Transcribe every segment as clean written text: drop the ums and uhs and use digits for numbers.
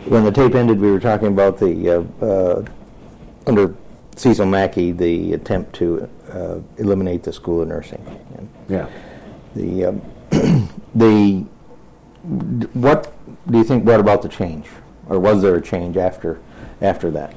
when the tape ended, we were talking about the under Cecil Mackey, the attempt to eliminate the School of Nursing. And Yeah. What do you think brought about the change, or was there a change after that?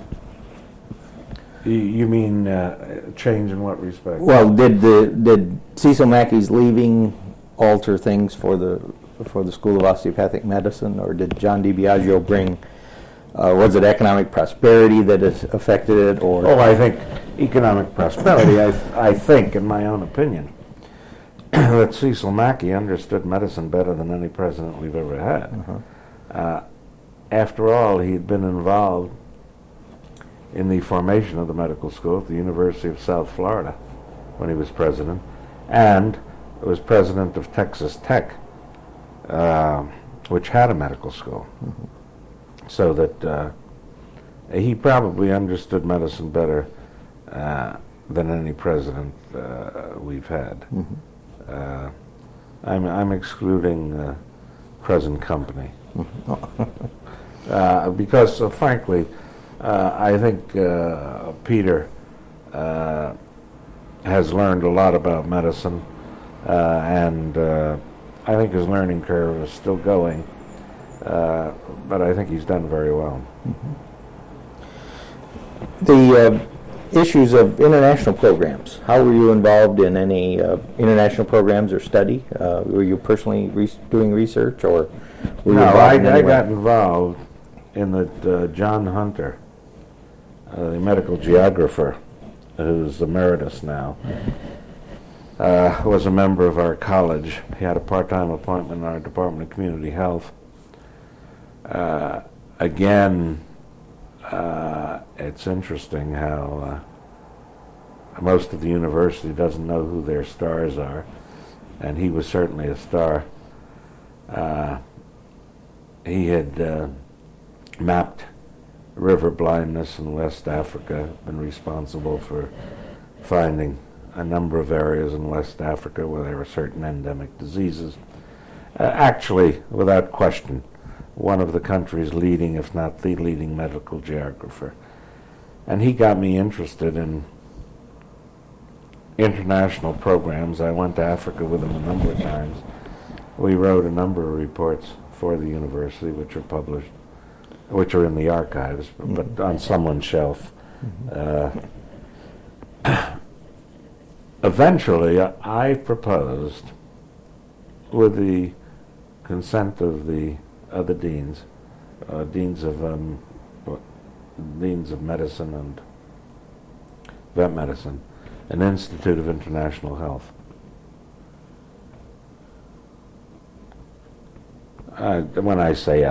You mean change in what respect? Well, did Cecil Mackey's leaving alter things for the School of Osteopathic Medicine, or did John DiBiagio bring? Was it economic prosperity that has affected it, or? Oh, I think economic prosperity. I think, in my own opinion, that Cecil Mackey understood medicine better than any president we've ever had. After all, he had been involved in the formation of the medical school at the University of South Florida when he was president, and was president of Texas Tech, which had a medical school. So that he probably understood medicine better than any president we've had. I'm excluding present company because, frankly, I think Peter has learned a lot about medicine, and I think his learning curve is still going. But I think he's done very well. The issues of international programs. How were you involved in any international programs or study? Were you personally doing research, or were you No, involved I got involved in that John Hunter, the medical geographer, who's emeritus now, was a member of our college. He had a part-time appointment in our Department of Community Health. Again, it's interesting how most of the university doesn't know who their stars are, and he was certainly a star. He had mapped river blindness in West Africa, been responsible for finding a number of areas in West Africa where there were certain endemic diseases. Actually, without question, one of the country's leading, if not the leading, medical geographer. And he got me interested in international programs. I went to Africa with him a number of times. We wrote a number of reports for the university, which are published, which are in the archives, but on someone's shelf. Eventually, I proposed, with the consent of the other deans, deans of medicine and vet medicine, an Institute of International Health. When I say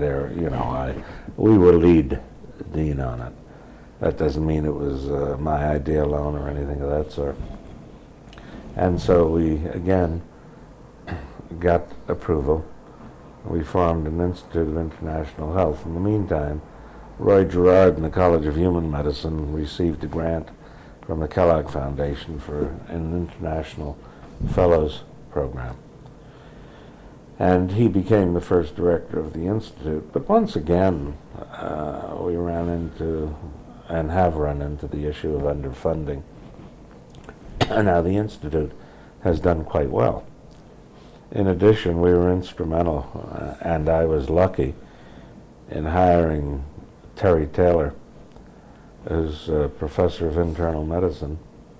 we were lead dean on it. That doesn't mean it was my idea alone or anything of that sort. And so we, again, got approval. We formed an Institute of International Health. In the meantime, Roy Gerard and the College of Human Medicine received a grant from the Kellogg Foundation for an international fellows program. And he became the first director of the Institute. But once again, we ran into, and have run into, the issue of underfunding. And now the Institute has done quite well. In addition, we were instrumental, and I was lucky, in hiring Terry Taylor, who's a professor of internal medicine,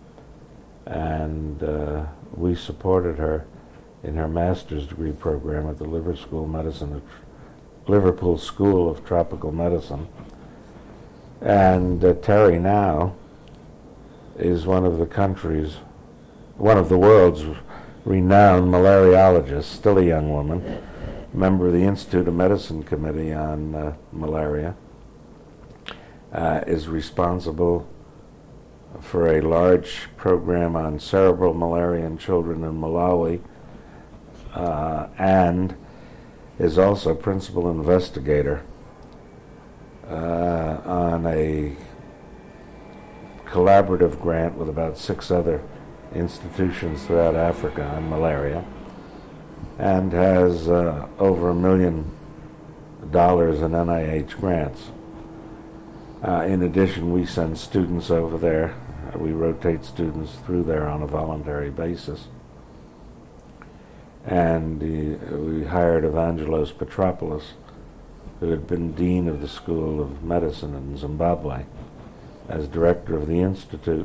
and we supported her in her master's degree program at the Liverpool School of Tropical Medicine. And Terry now is one of the world's renowned malariologists, still a young woman, member of the Institute of Medicine Committee on Malaria, is responsible for a large program on cerebral malaria in children in Malawi, and is also principal investigator on a collaborative grant with about 6 other institutions throughout Africa on malaria, and has over $1 million dollars in NIH grants. In addition, we send students over there. We rotate students through there on a voluntary basis. And we hired Evangelos Petropoulos, who had been dean of the School of Medicine in Zimbabwe, as director of the institute.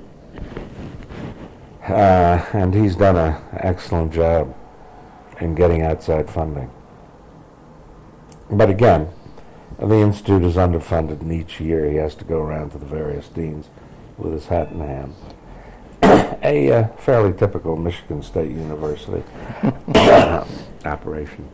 And he's done an excellent job in getting outside funding. But again, the institute is underfunded, and each year he has to go around to the various deans with his hat in hand. A fairly typical Michigan State University operation.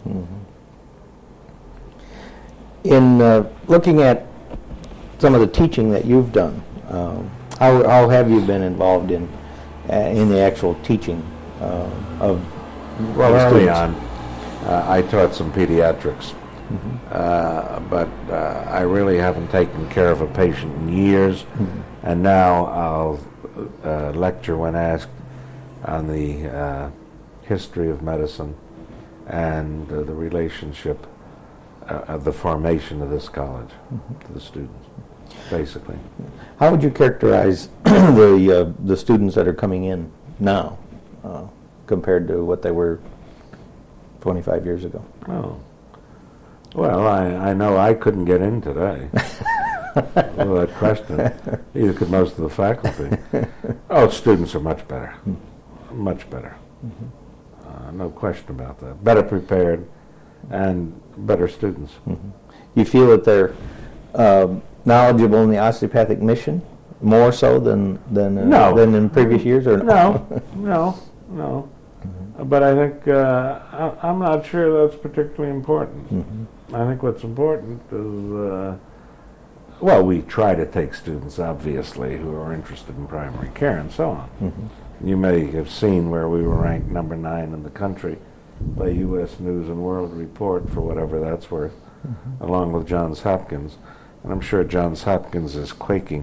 In looking at some of the teaching that you've done, how have you been involved in the actual teaching of Well, early students? on, I taught some pediatrics, but I really haven't taken care of a patient in years, and now I'll lecture when asked on the history of medicine and the relationship of the formation of this college to the students, basically. How would you characterize the students that are coming in now compared to what they were 25 years ago? Oh. Well, I know I couldn't get in today. Without question. Neither could most of the faculty. Oh, students are much better. Much better. No question about that. Better prepared and better students. You feel that they're knowledgeable in the osteopathic mission more so than No. than in previous years, or No. But I think I'm not sure that's particularly important. I think what's important is, well, we try to take students, obviously, who are interested in primary care and so on. You may have seen where we were ranked number 9 in the country by U.S. News and World Report, for whatever that's worth, along with Johns Hopkins. And I'm sure Johns Hopkins is quaking,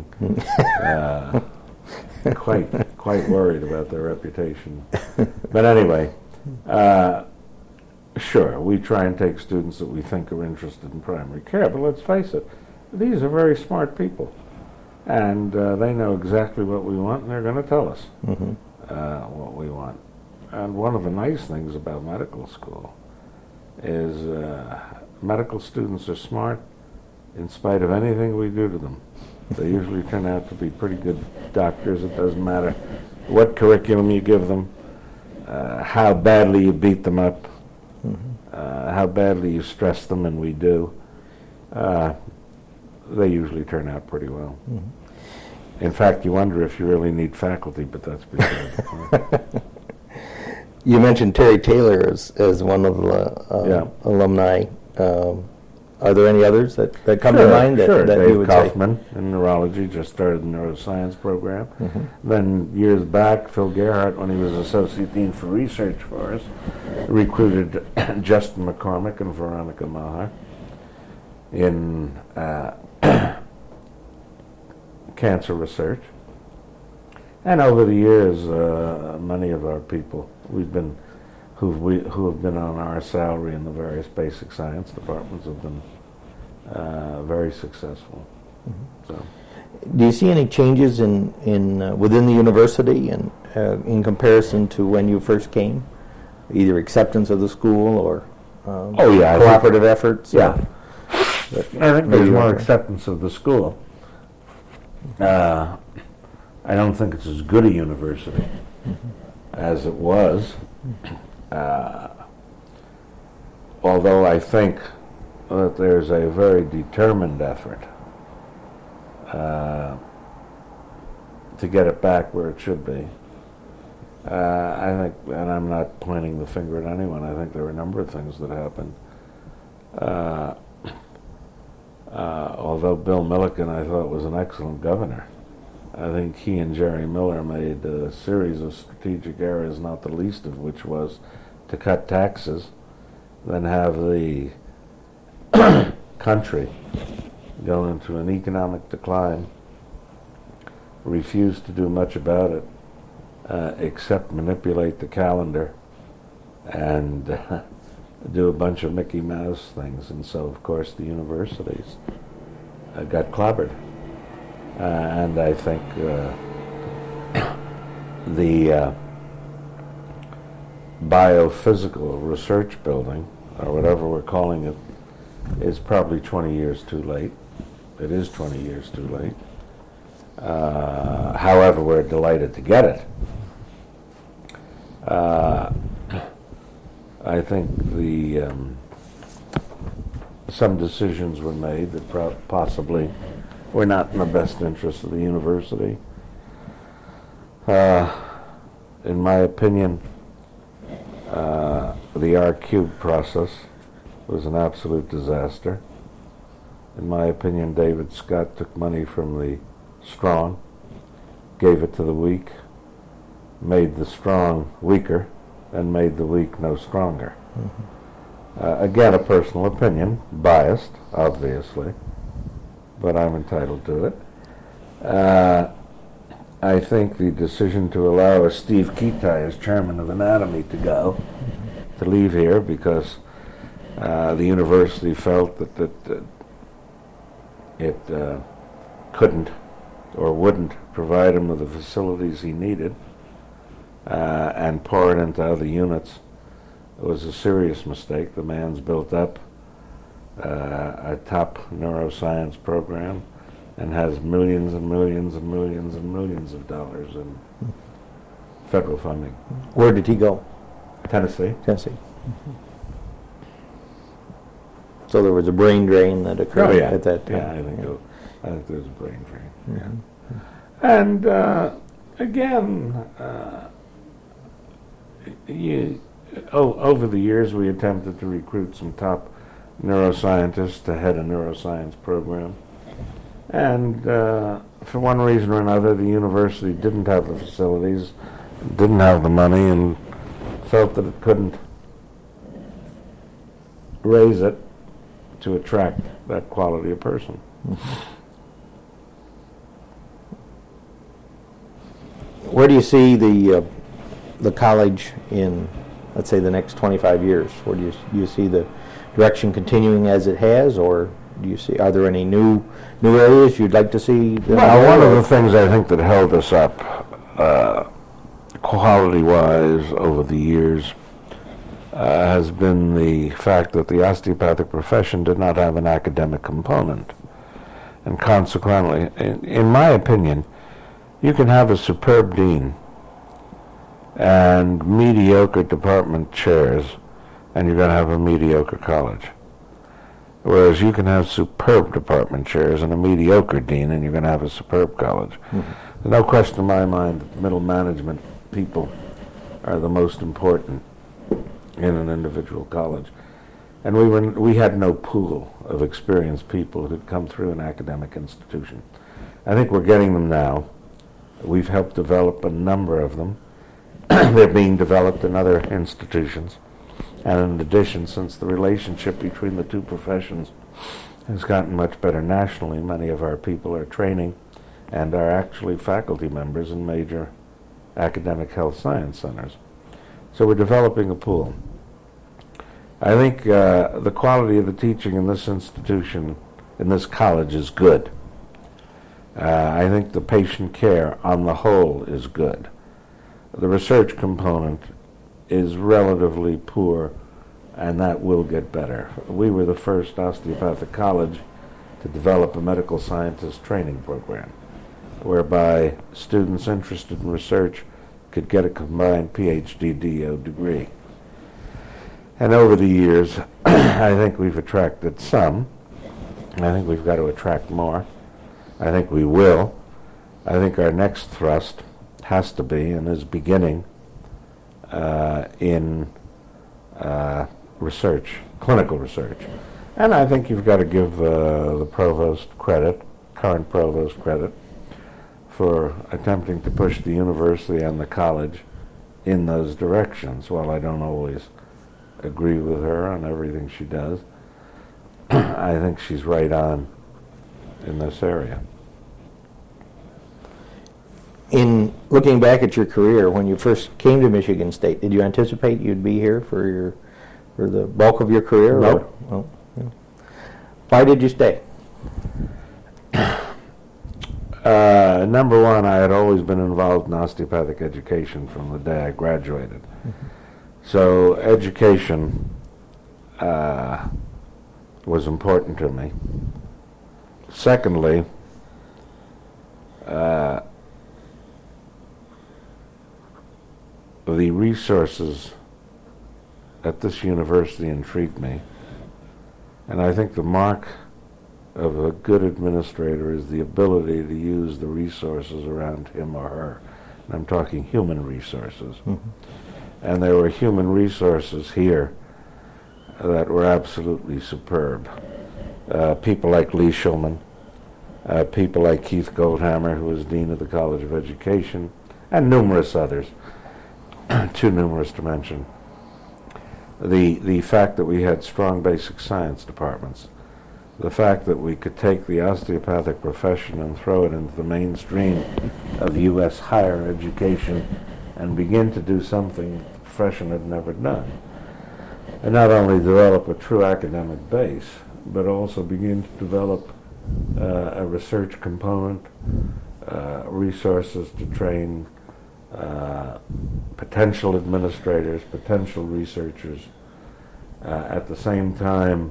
quite worried about their reputation. But anyway, sure, we try and take students that we think are interested in primary care, but let's face it, these are very smart people, and they know exactly what we want, and they're going to tell us what we want. And one of the nice things about medical school is medical students are smart in spite of anything we do to them. They usually turn out to be pretty good doctors. It doesn't matter what curriculum you give them, how badly you beat them up, how badly you stress them, and we do. They usually turn out pretty well. In fact, you wonder if you really need faculty, but that's beside the point. You mentioned Terry Taylor as one of the alumni. Are there any others that come to mind that Dave you would Kaufman in neurology just started the neuroscience program. Then years back, Phil Gerhardt, when he was associate dean for research for us, recruited Justin McCormick and Veronica Maher in cancer research. And over the years, many of our people who have been on our salary in the various basic science departments have been very successful. So, Do you see any changes in within the university and in comparison to when you first came, either acceptance of the school or cooperative efforts? Yeah, I think there's more acceptance of the school. I don't think it's as good a university as it was. Although I think that there's a very determined effort to get it back where it should be. I think, and I'm not pointing the finger at anyone, I think there were a number of things that happened. Although Bill Milliken, I thought, was an excellent governor, I think he and Jerry Miller made a series of strategic errors, not the least of which was to cut taxes, then have the country go into an economic decline, refuse to do much about it, except manipulate the calendar and do a bunch of Mickey Mouse things, and so of course the universities got clobbered. And I think the biophysical research building, or whatever we're calling it, is probably 20 years too late. It is 20 years too late. However, we're delighted to get it. I think some decisions were made that possibly were not in the best interest of the university. In my opinion, the R-Cube process was an absolute disaster. In my opinion, David Scott took money from the strong, gave it to the weak, made the strong weaker, and made the weak no stronger. Mm-hmm. Again, a personal opinion, biased, obviously, but I'm entitled to it. I think the decision to allow a Steve Kitai as chairman of anatomy to leave here because the university felt that it couldn't or wouldn't provide him with the facilities he needed and pour it into other units. It was a serious mistake. The man's built up a top neuroscience program and has millions and millions and millions and millions of dollars in federal funding. Where did he go? Tennessee. Tennessee. Mm-hmm. So there was a brain drain that occurred at that time. Yeah, I think there was a brain drain. Yeah. And again, over the years we attempted to recruit some top neuroscientists to head a neuroscience program. And for one reason or another, the university didn't have the facilities, didn't have the money, and felt that it couldn't raise it to attract that quality of person. Where do you see the college in, let's say, the next 25 years? Where do you see the direction continuing as it has, or do you see, are there any new areas you'd like to see? Well, one of the things I think that held us up quality-wise over the years has been the fact that the osteopathic profession did not have an academic component. And consequently, in my opinion, you can have a superb dean and mediocre department chairs, and you're going to have a mediocre college. Whereas you can have superb department chairs and a mediocre dean, and you're going to have a superb college. Mm-hmm. There's no question in my mind that middle management people are the most important in an individual college. And we had no pool of experienced people who had come through an academic institution. I think we're getting them now. We've helped develop a number of them. They're being developed in other institutions. And in addition, since the relationship between the two professions has gotten much better nationally, many of our people are training and are actually faculty members in major academic health science centers. So we're developing a pool. I think the quality of the teaching in this institution, in this college, is good. I think the patient care on the whole is good. The research component is relatively poor, and that will get better. We were the first osteopathic college to develop a medical scientist training program, whereby students interested in research could get a combined PhD-DO degree. And over the years, I think we've attracted some. I think we've got to attract more. I think we will. I think our next thrust has to be, and is beginning, in research, clinical research. And I think you've got to give the provost credit, current provost credit, for attempting to push the university and the college in those directions. While I don't always agree with her on everything she does, I think she's right on in this area. In looking back at your career, when you first came to Michigan State, did you anticipate you'd be here for your for the bulk of your career? Nope. Or, yeah. Why did you stay? Number one, I had always been involved in osteopathic education from the day I graduated. Mm-hmm. So education was important to me. Secondly, the resources at this university intrigued me, and I think the mark of a good administrator is the ability to use the resources around him or her. And I'm talking human resources. Mm-hmm. And there were human resources here that were absolutely superb. People like Lee Shulman, people like Keith Goldhammer, who was Dean of the College of Education, and numerous others, too numerous to mention. The fact that we had strong basic science departments, the fact that we could take the osteopathic profession and throw it into the mainstream of U.S. higher education and begin to do something the profession had never done. And not only develop a true academic base, but also begin to develop a research component, resources to train potential administrators, potential researchers, at the same time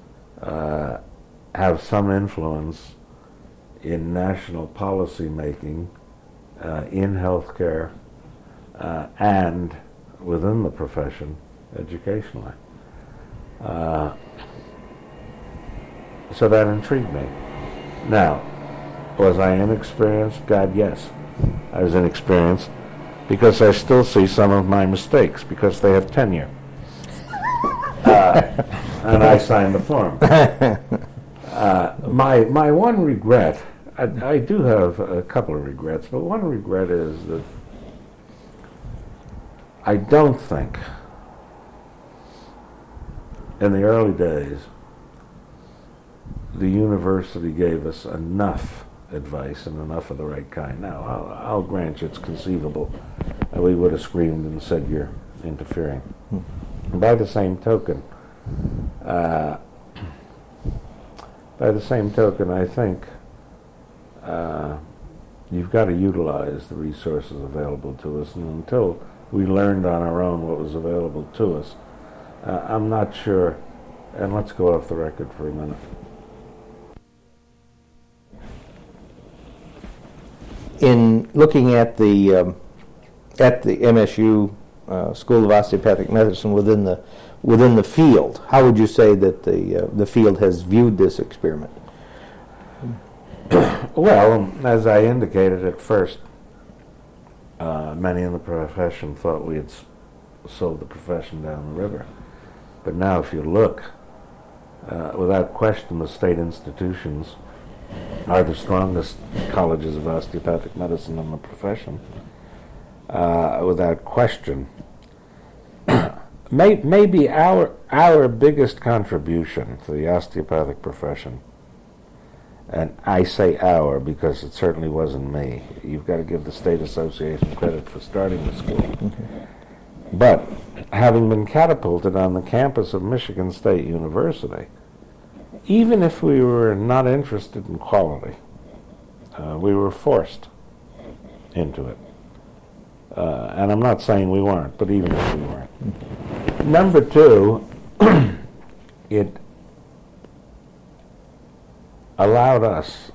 have some influence in national policy making, in healthcare, and within the profession educationally. So that intrigued me. Now, was I inexperienced? God, yes. I was inexperienced because I still see some of my mistakes because they have tenure. And I signed the form. My one regret, I do have a couple of regrets, but one regret is that I don't think in the early days the university gave us enough advice and enough of the right kind. Now, I'll grant you it's conceivable that we would have screamed and said you're interfering. By the same token, I think you've got to utilize the resources available to us, and until we learned on our own what was available to us, I'm not sure, and let's go off the record for a minute. In looking at the MSU School of Osteopathic Medicine within the field, how would you say that the field has viewed this experiment? Well, as I indicated at first, many in the profession thought we had sold the profession down the river. But now if you look, without question, the state institutions are the strongest colleges of osteopathic medicine in the profession, without question. Maybe our biggest contribution to the osteopathic profession, and I say our because it certainly wasn't me. You've got to give the State Association credit for starting the school. Okay. But having been catapulted on the campus of Michigan State University, even if we were not interested in quality, we were forced into it. And I'm not saying we weren't, but even if we weren't. Number two, it allowed us,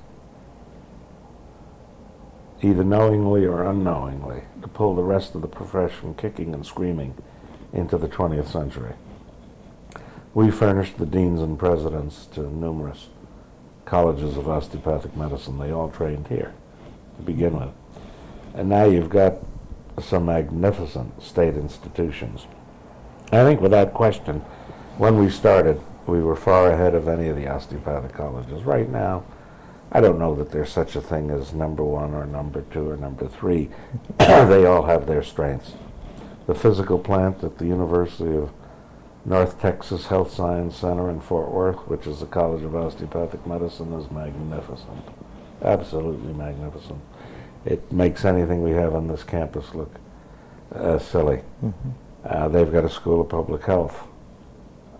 either knowingly or unknowingly, to pull the rest of the profession kicking and screaming into the 20th century. We furnished the deans and presidents to numerous colleges of osteopathic medicine. They all trained here to begin with. And now you've got some magnificent state institutions. I think without question, when we started, we were far ahead of any of the osteopathic colleges. Right now, I don't know that there's such a thing as number one or number two or number three. They all have their strengths. The physical plant at the University of North Texas Health Science Center in Fort Worth, which is the College of Osteopathic Medicine, is magnificent. Absolutely magnificent. It makes anything we have on this campus look silly. Mm-hmm. They've got a School of Public Health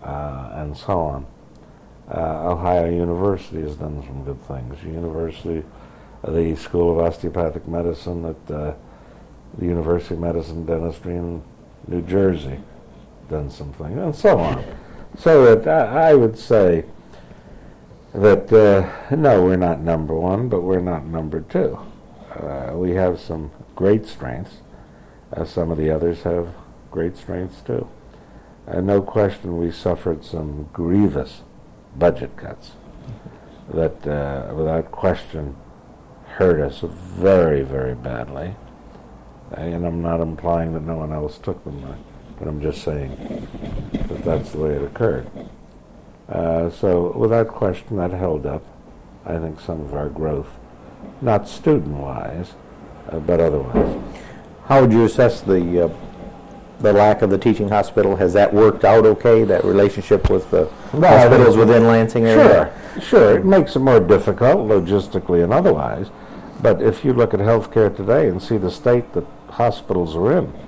and so on. Ohio University has done some good things. The School of Osteopathic Medicine at the University of Medicine Dentistry in New Jersey done some things, and so on. So that I would say that no, we're not number one, but we're not number two. We have some great strengths. Some of the others have great strengths too. No question we suffered some grievous budget cuts that without question hurt us very, very badly. And I'm not implying that no one else took them, but I'm just saying that that's the way it occurred. So without question that held up, I think, some of our growth, not student-wise, but otherwise. How would you assess the lack of the teaching hospital? Has that worked out okay, that relationship with the hospitals within Lansing area? Sure. It makes it more difficult, logistically and otherwise. But if you look at healthcare today and see the state that hospitals are in,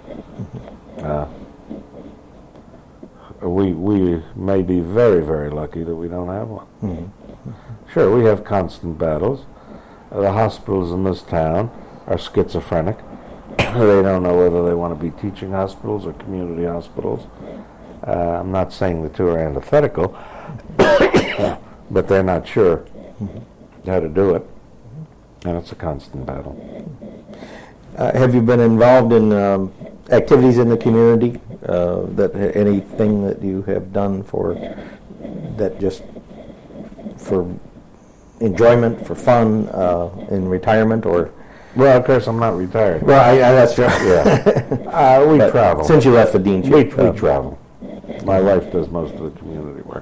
we may be very, very lucky that we don't have one. Mm-hmm. Sure, we have constant battles. The hospitals in this town are schizophrenic. They don't know whether they want to be teaching hospitals or community hospitals. I'm not saying the two are antithetical, but they're not sure how to do it, and it's a constant battle. Have you been involved in activities in the community? That anything that you have done for that, just for enjoyment, for fun, in retirement, or? Well, of course, I'm not retired. Well, that's true. Yeah, we travel. Since you left the deanship, we travel. My wife does most of the community work.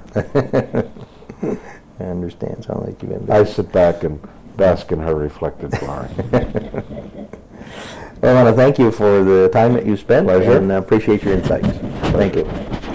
I understand. Sounds like you've been busy. I sit back and bask in her reflected glory. I want to thank you for the time that you spent. Pleasure. And appreciate your insights. Thank you.